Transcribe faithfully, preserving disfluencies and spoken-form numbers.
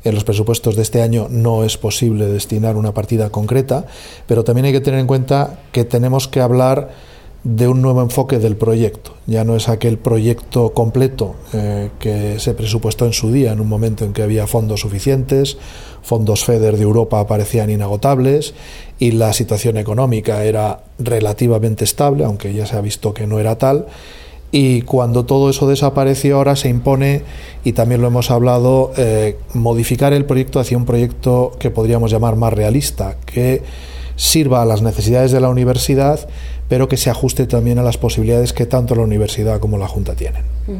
En los presupuestos de este año no es posible destinar una partida concreta, pero también hay que tener en cuenta que tenemos que hablar de un nuevo enfoque del proyecto. Ya no es aquel proyecto completo eh, que se presupuestó en su día, en un momento en que había fondos suficientes, fondos FEDER de Europa parecían inagotables y la situación económica era relativamente estable, aunque ya se ha visto que no era tal. Y cuando todo eso desapareció, ahora se impone, y también lo hemos hablado, eh, modificar el proyecto hacia un proyecto que podríamos llamar más realista, que sirva a las necesidades de la universidad, pero que se ajuste también a las posibilidades que tanto la universidad como la Junta tienen.